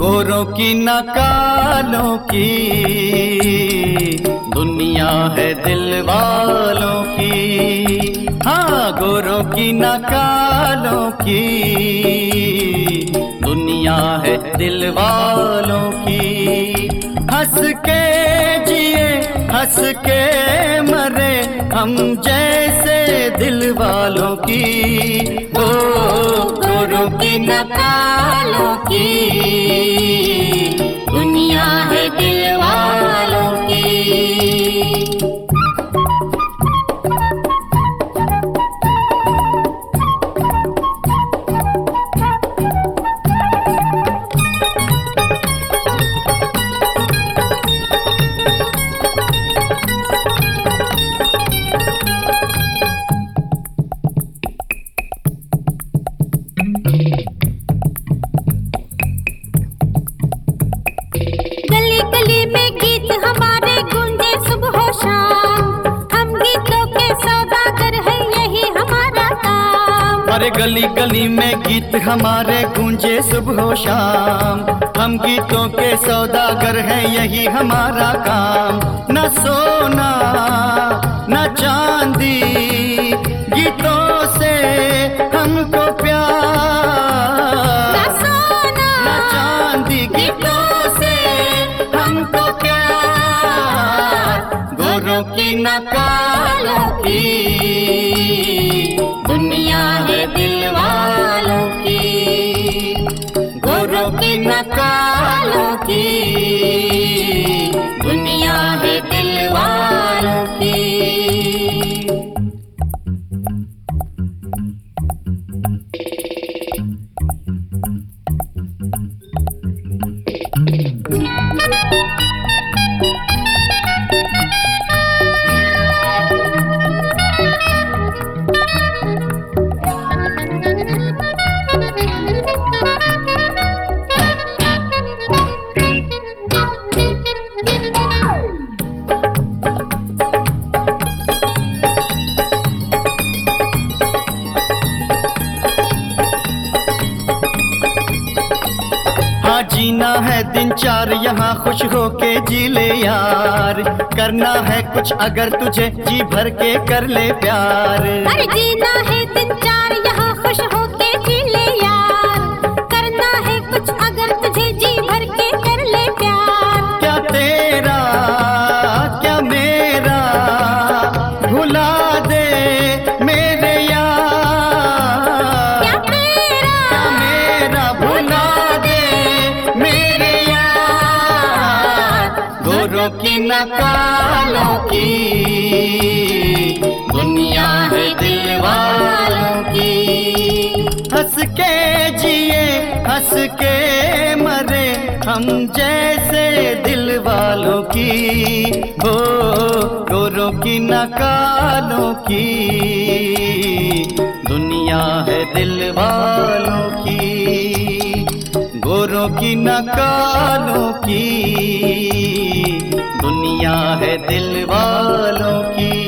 गोरों की न कालों की दुनिया है दिल वालों की। हाँ, गोरों की न कालों की दुनिया है दिल वालों की। हंस के जिए हंस के मरे हम जैसे दिल वालों की। ओ गोरों की न कालों की दुनिया है दिल वालों की। गली गली में गीत हमारे गूंजे सुबह शाम, हम गीतों के सौदागर है यही हमारा काम। अरे गली गली में गीत हमारे गूंजे सुबह शाम, हम गीतों के सौदागर हैं यही हमारा काम। न सोना न चांदी गीतों से हमको प्यार, न सोना न चांदी गीतों से हमको प्यार। गोरों की न कालों की दुनिया है दिल वालों की। गोरों की न कालों की दुनिया है दिल वालों की। हाँ, जीना है दिन चार यहाँ खुश होके जी ले यार। करना है कुछ अगर तुझे जी भर के कर ले प्यार। अरे जीना है दिन चार यहाँ खुश होके जी ले यार, करना है कुछ अगर तुझे जी भर के कर ले प्यार। क्या तेरा क्या मेरा भुला दे मेरे यार। क्या तेरा क्या मेरा भुला दे मेरे यार। गोरों की न कालों की दुनिया है दिल वालों की। हंस के जिए हंस के मरे हम जैसे दिल वालों की। हो गोरों की न कालों की दुनिया है दिल वालों की। गोरों की न कालों की दुनिया है दिल वालों की।